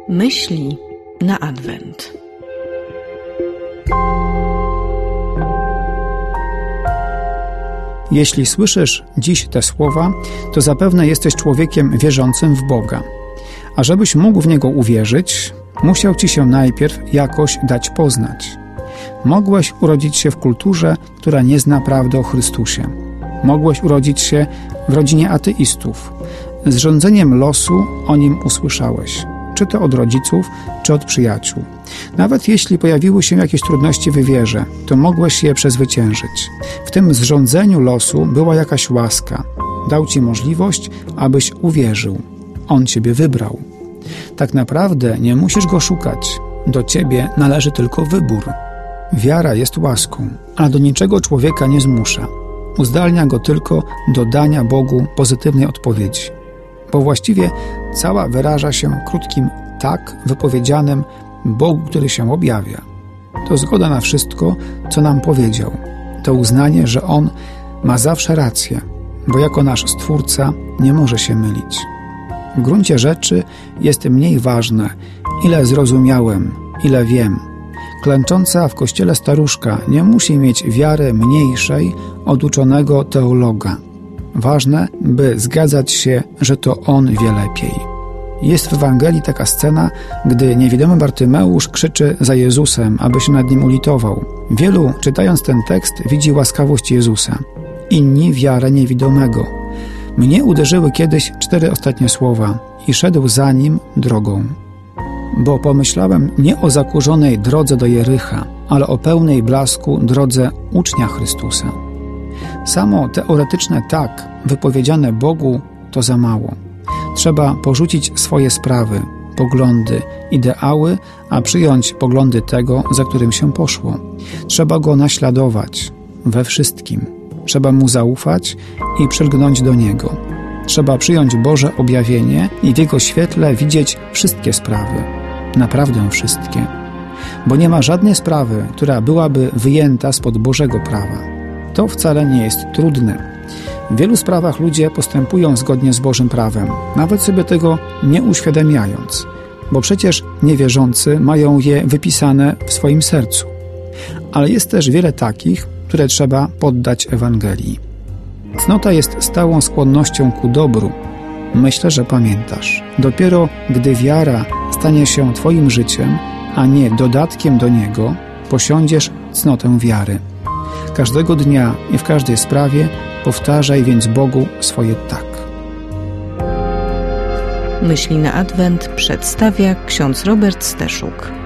Myśli na Adwent. Jeśli słyszysz dziś te słowa, to zapewne jesteś człowiekiem wierzącym w Boga. A żebyś mógł w Niego uwierzyć, musiał Ci się najpierw jakoś dać poznać. Mogłeś urodzić się w kulturze, która nie zna prawdy o Chrystusie. Mogłeś urodzić się w rodzinie ateistów. Z rządzeniem losu o Nim usłyszałeś, czy to od rodziców, czy od przyjaciół. Nawet jeśli pojawiły się jakieś trudności w wierze, to mogłeś je przezwyciężyć. W tym zrządzeniu losu była jakaś łaska. Dał Ci możliwość, abyś uwierzył. On Ciebie wybrał. Tak naprawdę nie musisz Go szukać. Do Ciebie należy tylko wybór. Wiara jest łaską, a do niczego człowieka nie zmusza. Uzdalnia go tylko do dania Bogu pozytywnej odpowiedzi. Bo właściwie cała wyraża się krótkim tak wypowiedzianym Bogu, który się objawia. To zgoda na wszystko, co nam powiedział. To uznanie, że On ma zawsze rację, bo jako nasz Stwórca nie może się mylić. W gruncie rzeczy jest mniej ważne, ile zrozumiałem, ile wiem. Klęcząca w kościele staruszka nie musi mieć wiary mniejszej od uczonego teologa. Ważne, by zgadzać się, że to on wie lepiej. Jest w Ewangelii taka scena, gdy niewidomy Bartymeusz krzyczy za Jezusem, aby się nad nim ulitował. Wielu, czytając ten tekst, widzi łaskawość Jezusa. Inni wiarę niewidomego. Mnie uderzyły kiedyś 4 ostatnie słowa i szedł za nim drogą. Bo pomyślałem nie o zakurzonej drodze do Jericha, ale o pełnej blasku drodze ucznia Chrystusa. Samo teoretyczne tak, wypowiedziane Bogu, to za mało. Trzeba porzucić swoje sprawy, poglądy, ideały, a przyjąć poglądy tego, za którym się poszło. Trzeba Go naśladować we wszystkim. Trzeba Mu zaufać i przylgnąć do Niego. Trzeba przyjąć Boże objawienie i w Jego świetle widzieć wszystkie sprawy. Naprawdę wszystkie. Bo nie ma żadnej sprawy, która byłaby wyjęta spod Bożego prawa. To wcale nie jest trudne. W wielu sprawach ludzie postępują zgodnie z Bożym prawem, nawet sobie tego nie uświadamiając, bo przecież niewierzący mają je wypisane w swoim sercu. Ale jest też wiele takich, które trzeba poddać Ewangelii. Cnota jest stałą skłonnością ku dobru. Myślę, że pamiętasz. Dopiero gdy wiara stanie się Twoim życiem, a nie dodatkiem do niego, posiądziesz cnotę wiary. Każdego dnia i w każdej sprawie powtarzaj więc Bogu swoje tak. Myśli na Adwent przedstawia ksiądz Robert Steszuk.